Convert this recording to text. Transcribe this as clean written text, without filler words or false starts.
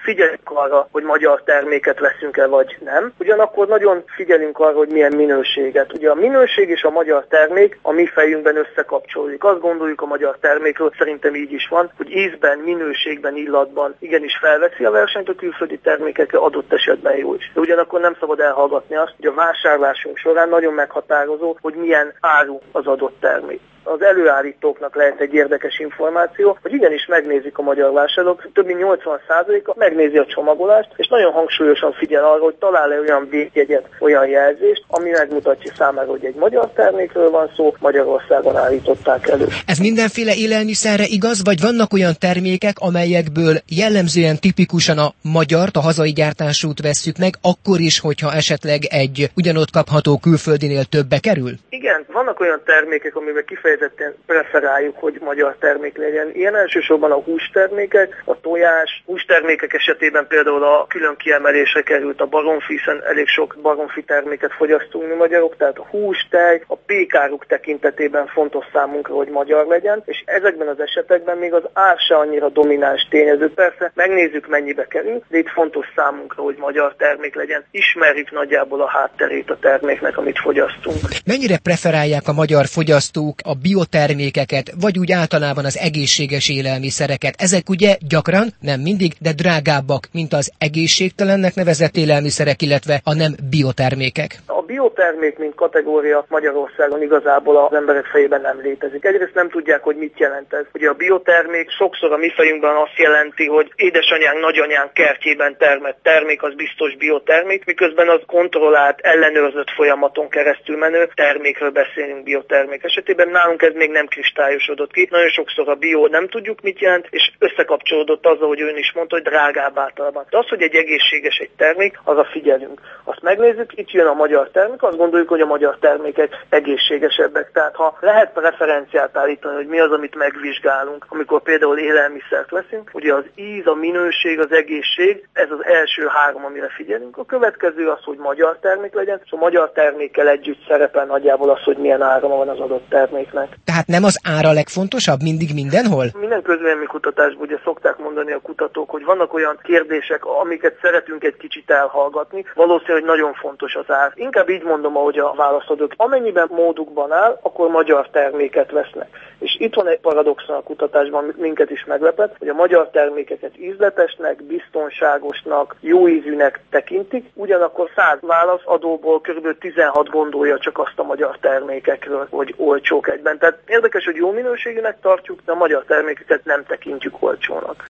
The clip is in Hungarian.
figyelünk arra, hogy magyar terméket veszünk-e vagy nem. Ugyanakkor nagyon figyelünk arra, hogy milyen minőséget. Ugye a minőség és a magyar termék a mi fejünkben összekapcsolódik. Azt gondoljuk a magyar termékről, szerintem így is van, hogy ízben, minőségben, illatban igenis felveszi a versenyt a külföldi termékekre, adott esetben jó is. De ugyanakkor nem szabad elhallgatni azt, hogy a vásárlásunk során nagyon meghatározó, hogy milyen áru az adott termék. Az előállítóknak lehet egy érdekes információ, hogy igenis megnézik a magyar vásárlók, több mint 80%-a megnézi a csomagolást, és nagyon hangsúlyosan figyel arra, hogy talál-e olyan védjegyet, olyan jelzést, ami megmutatja számára, hogy egy magyar termékről van szó, Magyarországon állították elő. Ez mindenféle élelmiszerre igaz, vagy vannak olyan termékek, amelyekből jellemzően tipikusan a magyart, a hazai gyártásút vesszük meg, akkor is, hogyha esetleg egy ugyanott kapható külföldinél többe kerül? Igen, vannak olyan termékek, amiben kifejezetten preferáljuk, hogy magyar termék legyen. Ilyen elsősorban a hústermékek, a tojás, hústermékek esetében például a külön kiemelésre került a baromfi, hiszen elég sok baromfi terméket fogyasztunk mi magyarok, tehát a hús, tej, a pékáruk tekintetében fontos számunkra, hogy magyar legyen, és ezekben az esetekben még az ár se annyira domináns tényező. Persze megnézzük, mennyibe kerül, de itt fontos számunkra, hogy magyar termék legyen. Ismerjük nagyjából a hátterét a terméknek, amit fogyasztunk. Mennyire preferálják a magyar fogyasztók a biotermékeket, vagy úgy általában az egészséges élelmiszereket? Ezek ugye gyakran, nem mindig, de drágábbak, mint az egészségtelennek nevezett élelmiszerek, illetve a nem biotermékek. A biotermék, mint kategória Magyarországon igazából az emberek fejében nem létezik. Egyrészt nem tudják, hogy mit jelent ez. Ugye a biotermék sokszor a mi fejünkben azt jelenti, hogy édesanyánk, nagyanyánk kertjében termett termék, az biztos biotermék, miközben az kontrollált, ellenőrzött folyamaton keresztül menő termékről beszélünk biotermék esetében. Nálunk ez még nem kristályosodott ki. Nagyon sokszor a bio nem tudjuk, mit jelent, és összekapcsolódott azzal, hogy ön is mondta, hogy drágább általában. De az, hogy egy egészséges egy termék, arra figyelünk. Azt megnézzük, itt jön a magyar termék, azt gondoljuk, hogy a magyar termékek egészségesebbek. Tehát ha lehet preferenciát állítani, hogy mi az, amit megvizsgálunk, amikor például élelmiszert veszünk, ugye az íz, a minőség, az egészség, ez az első három, amire figyelünk. A következő az, hogy magyar termék legyen, és a magyar termékkel együtt szerepel nagyjából az, hogy milyen ára van az adott terméknek. Tehát nem az ára legfontosabb mindig mindenhol? Minden közvéleménykutatásban ugye szokták mondani a kutatók, hogy vannak olyan kérdések, amiket szeretünk egy kicsit elhallgatni. Valószínűleg hogy nagyon fontos az ár. Inkább így mondom, ahogy a válaszadók. Amennyiben módukban áll, akkor magyar terméket vesznek. És itt van egy paradoxon a kutatásban, amit minket is meglepett, hogy a magyar termékeket ízletesnek, biztonságosnak, jó ízűnek tekintik, ugyanakkor 100 válaszadóból kb. 16 gondolja csak azt a magyar termékekről, hogy olcsók egyben. Tehát érdekes, hogy jó minőségűnek tartjuk, de a magyar termékeket nem tekintjük olcsónak.